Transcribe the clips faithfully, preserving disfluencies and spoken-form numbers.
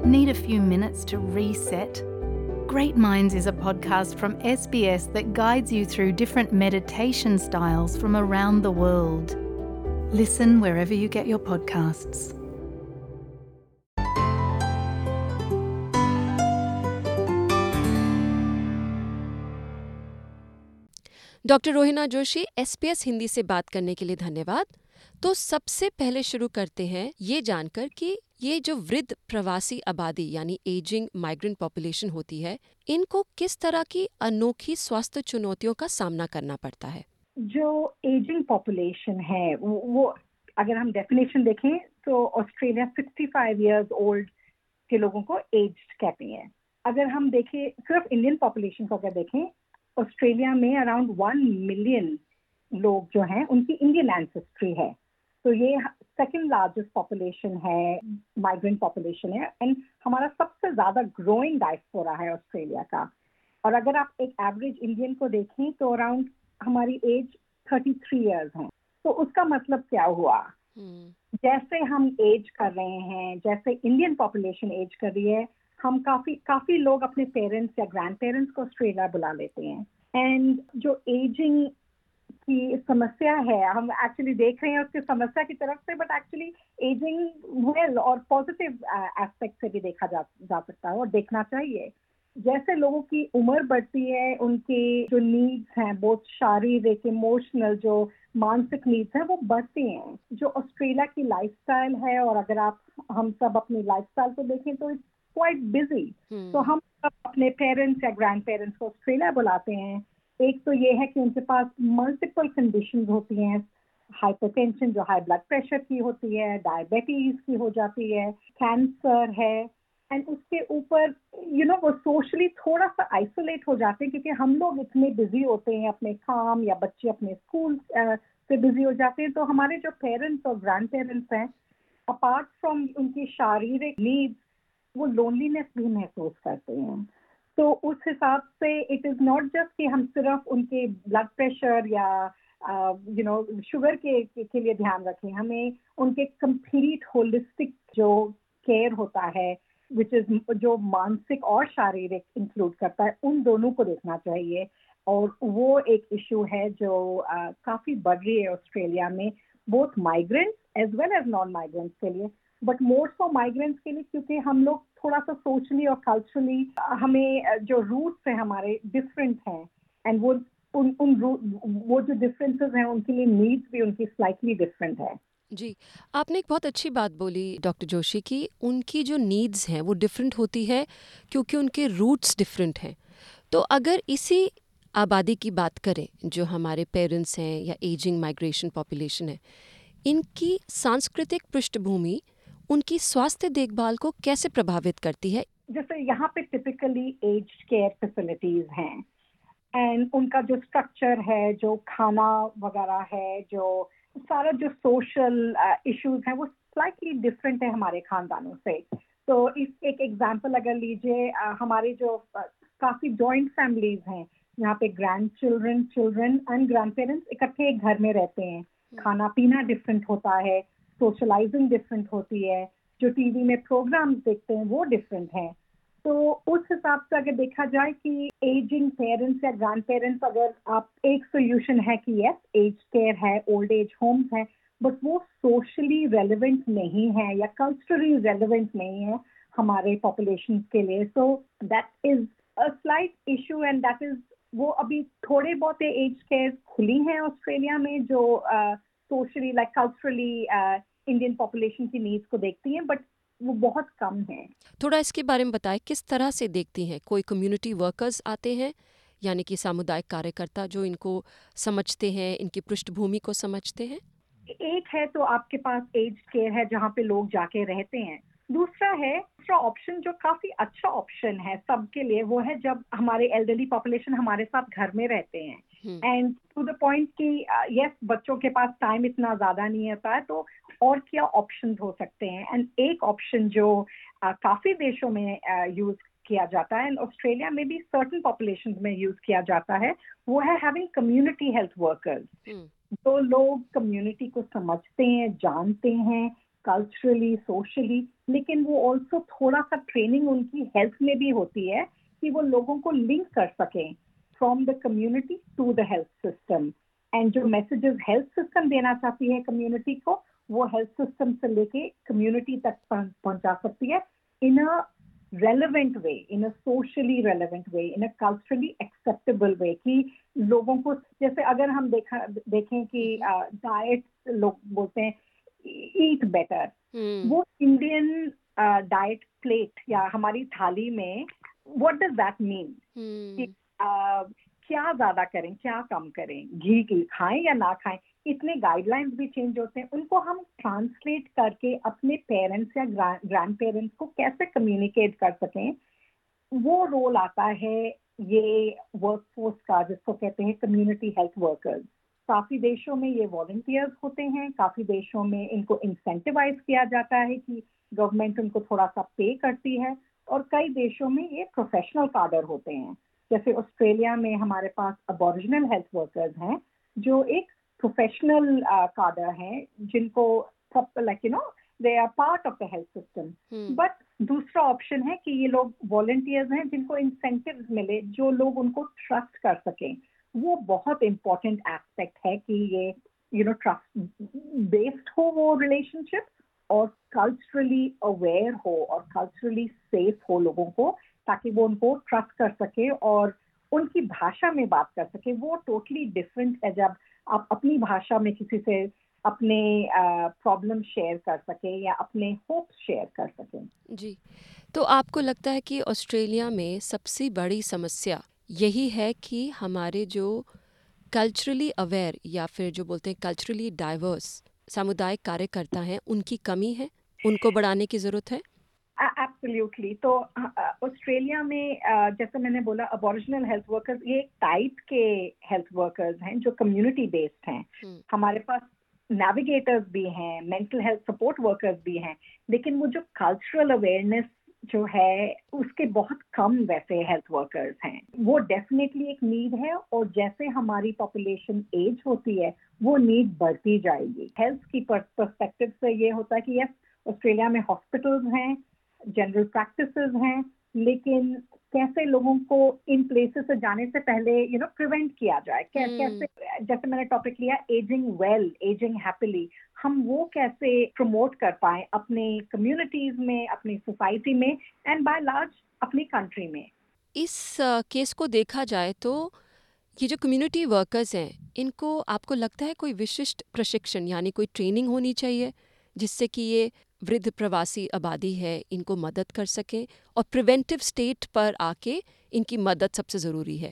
Need a few minutes to reset? Great Minds is a podcast from S B S that guides you through different meditation styles from around the world. Listen wherever you get your podcasts. Doctor Rohina Joshi, S B S Hindi से बात करने के लिए धन्यवाद। तो सबसे पहले शुरू करते हैं ये जानकर कि ये जो वृद्ध प्रवासी आबादी यानी एजिंग माइग्रेंट पॉपुलेशन होती है, इनको किस तरह की अनोखी स्वास्थ्य चुनौतियों का सामना करना पड़ता है। जो एजिंग पॉपुलेशन है वो, वो अगर हम डेफिनेशन देखें तो ऑस्ट्रेलिया पैंसठ इयर्स ओल्ड के लोगों को एज्ड कहते हैं। अगर हम देखें सिर्फ इंडियन पॉपुलेशन को अगर देखें, ऑस्ट्रेलिया में अराउंड वन मिलियन लोग जो हैं उनकी इंडियन एंसेस्ट्री है। तो ये सेकंड लार्जेस्ट पॉपुलेशन है, माइग्रेंट पॉपुलेशन है, एंड हमारा सबसे ज्यादा ग्रोइंग डायस्पोरा है ऑस्ट्रेलिया का। और अगर आप एक एवरेज इंडियन को देखें तो अराउंड हमारी एज तैंतीस इयर्स है। तो उसका मतलब क्या हुआ, hmm. जैसे हम एज कर रहे हैं, जैसे इंडियन पॉपुलेशन एज कर रही है, हम काफी काफी लोग अपने पेरेंट्स या ग्रैंड पेरेंट्स को ऑस्ट्रेलिया बुला लेते हैं। एंड जो एजिंग की समस्या है, हम एक्चुअली देख रहे हैं उसकी समस्या की तरफ से, बट एक्चुअली एजिंग वेल और पॉजिटिव एस्पेक्ट से भी देखा जा, जा सकता है और देखना चाहिए। जैसे लोगों की उम्र बढ़ती है, उनके जो नीड्स हैं, बहुत शारीरिक, इमोशनल, जो मानसिक नीड्स हैं, वो बढ़ती हैं। जो ऑस्ट्रेलिया की लाइफस्टाइल है, और अगर आप हम सब अपनी लाइफस्टाइल को देखें तो इट्स क्वाइट बिजी। तो हम सब अपने पेरेंट्स या ग्रैंड पेरेंट्स को ऑस्ट्रेलिया बुलाते हैं। एक तो ये है कि उनके पास मल्टीपल कंडीशंस होती हैं, हाइपरटेंशन जो हाई ब्लड प्रेशर की होती है, डायबिटीज की हो जाती है, कैंसर है, एंड उसके ऊपर यू नो वो सोशली थोड़ा सा आइसोलेट हो जाते हैं, क्योंकि हम लोग इतने बिजी होते हैं अपने काम, या बच्चे अपने स्कूल से बिजी हो जाते हैं। तो हमारे जो पेरेंट्स और ग्रैंड पेरेंट्स हैं, अपार्ट फ्रॉम उनकी शारीरिक नीड्स, वो लोनलीनेस भी महसूस करते हैं। तो उस हिसाब से इट इज नॉट जस्ट कि हम सिर्फ उनके ब्लड प्रेशर या यू नो शुगर के के लिए ध्यान रखें, हमें उनके कंप्लीट होलिस्टिक जो केयर होता है, विच इज जो मानसिक और शारीरिक इंक्लूड करता है, उन दोनों को देखना चाहिए। और वो एक इशू है जो uh, काफी बढ़ रही है ऑस्ट्रेलिया में, both migrants as well as non migrants के लिए, बट मोर फॉर माइग्रेंट्स के लिए, क्योंकि हम लोग थोड़ा सा सोशली और कल्चरली हमें जो रूट्स हैं हमारे डिफरेंट हैं, एंड वो उन उन वो जो डिफरेंसेस हैं उनके लिए नीड्स भी उनकी स्लाइटली डिफरेंट है। जी, आपने एक बहुत अच्छी बात बोली डॉक्टर जोशी की उनकी जो नीड्स हैं वो डिफरेंट होती है क्योंकि उनके रूट्स डिफरेंट हैं। तो अगर इसी आबादी की बात करें जो हमारे पेरेंट्स हैं या एजिंग माइग्रेशन पॉपुलेशन है, इनकी सांस्कृतिक पृष्ठभूमि उनकी स्वास्थ्य देखभाल को कैसे प्रभावित करती है? जैसे यहाँ पे टिपिकली एज्ड केयर फैसिलिटीज हैं, एंड उनका जो स्ट्रक्चर है, जो खाना वगैरह है, जो सारा जो सोशल इश्यूज हैं, वो स्लाइटली डिफरेंट है हमारे खानदानों से। तो इस एक एग्जांपल अगर लीजिए, uh, हमारे जो uh, काफी जॉइंट फैमिलीज हैं, यहाँ पे grandchildren children and grandparents इकट्ठे एक घर में रहते हैं। खाना पीना डिफरेंट होता है, सोशलाइजिंग डिफरेंट होती है, जो टीवी में प्रोग्राम्स देखते हैं वो डिफरेंट है। तो उस हिसाब से अगर देखा जाए कि एजिंग पेरेंट्स या ग्रैंड पेरेंट्स, अगर आप एक सोल्यूशन है कि यस एज केयर है, ओल्ड एज होम्स है, बट वो सोशली रेलिवेंट नहीं है या कल्चरली रेलिवेंट नहीं है हमारे पॉपुलेशन के लिए। So that is a slight issue, and that is वो अभी थोड़े बहुत एज केयर खुली हैं ऑस्ट्रेलिया में जो socially like culturally Indian population की नीड्स को देखती हैं, बट वो बहुत कम है। थोड़ा इसके बारे में बताएं, किस तरह से देखती हैं? कोई कम्युनिटी वर्कर्स आते हैं, यानी कि सामुदायिक कार्यकर्ता जो इनको समझते हैं, इनकी पृष्ठभूमि को समझते हैं? एक है तो आपके पास एज केयर है जहाँ पे लोग जाके रहते हैं। दूसरा है, दूसरा ऑप्शन जो काफी अच्छा ऑप्शन है सबके लिए, वो है जब हमारे एल्डरली पॉपुलेशन हमारे साथ घर में रहते हैं, एंड टू द पॉइंट कि यस बच्चों के पास टाइम इतना ज्यादा नहीं होता है, तो और क्या ऑप्शन हो सकते हैं। एंड एक ऑप्शन जो uh, काफी देशों में यूज uh, किया जाता है, एंड ऑस्ट्रेलिया में भी सर्टेन पॉपुलेशन में यूज किया जाता है, वो है हैविंग कम्युनिटी हेल्थ वर्कर्स। जो लोग कम्युनिटी को समझते हैं, जानते हैं, कल्चरली, सोशली, लेकिन वो ऑल्सो थोड़ा सा ट्रेनिंग उनकी हेल्थ में भी होती है कि वो लोगों को लिंक कर सकें from the community to the health system. And जो मैसेजेस हेल्थ सिस्टम देना चाहती है कम्युनिटी को, वो हेल्थ सिस्टम से लेके कम्युनिटी तक पहुंचा सकती है in a relevant way, in a socially relevant way, in a culturally acceptable way, कि लोगों को, जैसे अगर हम देखा देखें कि डाइट uh, लोग बोलते हैं ईट बेटर, हम्म वो इंडियन डाइट प्लेट या हमारी थाली में व्हाट डज दैट मीन कि हम्म uh, क्या ज्यादा करें, क्या कम करें, घी की खाएं या ना खाएं, इतने गाइडलाइंस भी चेंज होते हैं। उनको हम ट्रांसलेट करके अपने पेरेंट्स या ग्रैंड पेरेंट्स को कैसे कम्युनिकेट कर सकें, वो रोल आता है ये वर्कफोर्स का, जिसको कहते हैं कम्युनिटी हेल्थ वर्कर्स। काफी देशों में ये वॉलंटियर्स होते हैं, काफी देशों में इनको इंसेंटिवाइज किया जाता है कि गवर्नमेंट उनको थोड़ा सा पे करती है, और कई देशों में ये प्रोफेशनल काडर होते हैं। जैसे ऑस्ट्रेलिया में हमारे पास अबॉरिजिनल हेल्थ वर्कर्स हैं जो एक प्रोफेशनल काडर हैं, जिनको like you know they are part of the health system. Hmm but दूसरा ऑप्शन है कि ये लोग वॉलंटियर्स हैं जिनको इंसेंटिव्स मिले, जो लोग उनको ट्रस्ट कर सकें। वो बहुत इंपॉर्टेंट एस्पेक्ट है कि ये यू नो ट्रस्ट बेस्ड हो वो रिलेशनशिप, और कल्चरली अवेयर हो और कल्चरली सेफ हो लोगों को, ताकि वो उनको ट्रस्ट कर सके और उनकी भाषा में बात कर सके। वो टोटली डिफरेंट है जब आप अपनी भाषा में किसी से अपने प्रॉब्लम शेयर कर सके या अपने होप्स शेयर कर सकें। जी। तो आपको लगता है कि ऑस्ट्रेलिया में सबसे बड़ी समस्या यही है कि हमारे जो कल्चरली अवेयर या फिर जो बोलते हैं कल्चरली डाइवर्स सामुदायिक कार्यकर्ता हैं, उनकी कमी है, उनको बढ़ाने की ज़रूरत है? एब्सोल्युटली। तो ऑस्ट्रेलिया में जैसे मैंने बोला, अबॉरिजिनल हेल्थ वर्कर्स ये एक टाइप के हेल्थ वर्कर्स हैं जो कम्युनिटी बेस्ड हैं। हम्म हमारे पास नेविगेटर्स भी हैं, मेंटल हेल्थ सपोर्ट वर्कर्स भी हैं, लेकिन वो जो कल्चरल अवेयरनेस जो है उसके बहुत कम वैसे हेल्थ वर्कर्स हैं। वो डेफिनेटली एक नीड है, और जैसे हमारी पॉपुलेशन एज होती है वो नीड बढ़ती जाएगी। हेल्थ की पर्सपेक्टिव से ये होता है कि यस, ऑस्ट्रेलिया में हॉस्पिटल्स हैं, जनरल प्रैक्टिसेस हैं, लेकिन कैसे लोगों को इन प्लेसेस से जाने से पहले यू नो प्रिवेंट किया जाए, कै, कैसे, जैसे मैंने टॉपिक लिया एजिंग वेल, एजिंग हैप्पीली, हम वो कैसे प्रमोट कर पाए अपने कम्युनिटीज में, अपनी सोसाइटी में, एंड बाय लार्ज अपनी कंट्री में। इस uh, केस को देखा जाए तो ये जो कम्युनिटी वर्कर्स हैं, इनको आपको लगता है कोई विशिष्ट प्रशिक्षण यानी कोई ट्रेनिंग होनी चाहिए जिससे कि ये वृद्ध प्रवासी आबादी है इनको मदद कर सकें, और प्रिवेंटिव स्टेट पर आके इनकी मदद सबसे ज़रूरी है?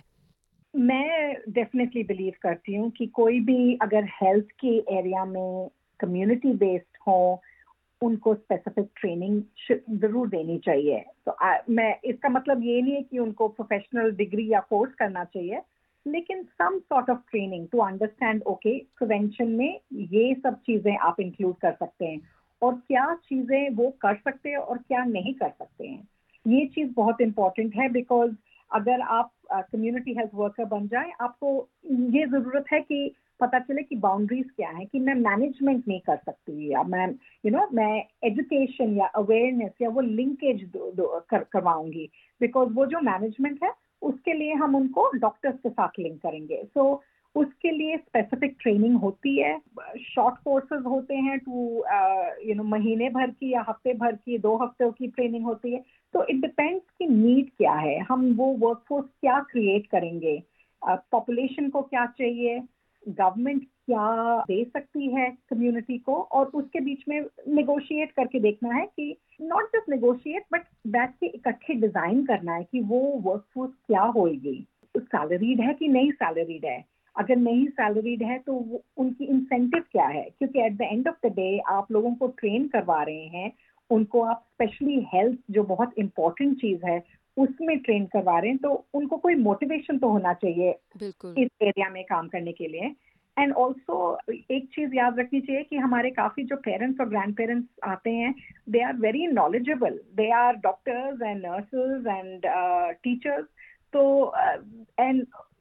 मैं डेफिनेटली बिलीव करती हूँ कि कोई भी अगर हेल्थ के एरिया में कम्युनिटी बेस्ड हो, उनको स्पेसिफिक ट्रेनिंग जरूर देनी चाहिए। तो आ, मैं इसका मतलब ये नहीं है कि उनको प्रोफेशनल डिग्री या कोर्स करना चाहिए, लेकिन some sort of training to understand okay prevention में ये सब चीजें आप इंक्लूड कर सकते हैं, और क्या चीजें वो कर सकते हैं और क्या नहीं कर सकते हैं। ये चीज बहुत इंपॉर्टेंट है, बिकॉज अगर आप कम्युनिटी हेल्थ वर्कर बन जाएं, आपको ये जरूरत है कि पता चले कि बाउंड्रीज क्या है, कि मैं मैनेजमेंट नहीं कर सकती, या मैं यू नो मैं एजुकेशन या अवेयरनेस या वो लिंकेज कर, करवाऊंगी, बिकॉज वो जो मैनेजमेंट है उसके लिए हम उनको डॉक्टर्स के साथ लिंक करेंगे। सो so, उसके लिए स्पेसिफिक ट्रेनिंग होती है, शॉर्ट कोर्सेज होते हैं टू यू नो महीने भर की या हफ्ते भर की, दो हफ्तों की ट्रेनिंग होती है। तो इट डिपेंड्स कि नीड क्या है, हम वो वर्कफोर्स क्या क्रिएट करेंगे, पॉपुलेशन uh, को क्या चाहिए, गवर्नमेंट क्या दे सकती है कम्युनिटी को, और उसके बीच में नेगोशिएट करके देखना है कि नॉट जस्ट नेगोशिएट बट बैठ के इकट्ठे डिजाइन करना है कि वो वर्कफोर्स क्या होगी, सैलरीड है कि नहीं सैलरीड है, अगर नहीं सैलरीड है तो उनकी इंसेंटिव क्या है, क्योंकि at the end of the day आप लोगों को ट्रेन करवा रहे हैं, उनको आप स्पेशली हेल्थ जो बहुत इंपॉर्टेंट चीज है उसमें ट्रेन करवा रहे हैं, तो उनको कोई मोटिवेशन तो होना चाहिए इस एरिया में काम करने के लिए। एंड ऑल्सो एक चीज याद रखनी चाहिए कि हमारे काफी जो पेरेंट्स और ग्रैंड पेरेंट्स आते हैं, they are very knowledgeable, they are doctors and nurses and teachers, तो एंड uh,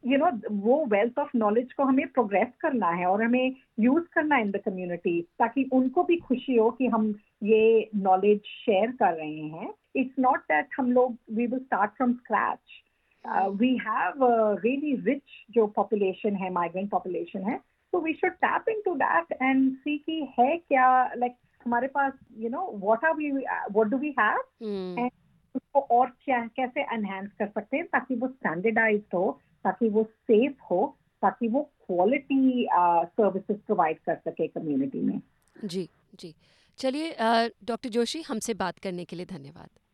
यू नो वो वेल्थ ऑफ नॉलेज को हमें प्रोग्रेस करना है और हमें यूज करना है इन द कम्युनिटी, ताकि उनको भी खुशी हो कि हम ये नॉलेज शेयर कर रहे हैं. इट्स नॉट दैट हम लोग we will start from scratch. We have really rich जो पॉपुलेशन है, माइग्रेंट पॉपुलेशन है, so we should tap into that and see कि है क्या, like हमारे पास you know what are we uh, what do we have Hmm. and उसको और क्या कैसे एनहांस कर सकते हैं ताकि वो स्टैंडर्डाइज्ड हो, ताकि वो सेफ हो, ताकि वो क्वालिटी सर्विसेज प्रोवाइड कर सके कम्युनिटी में. जी जी. चलिए डॉक्टर जोशी, हमसे बात करने के लिए धन्यवाद.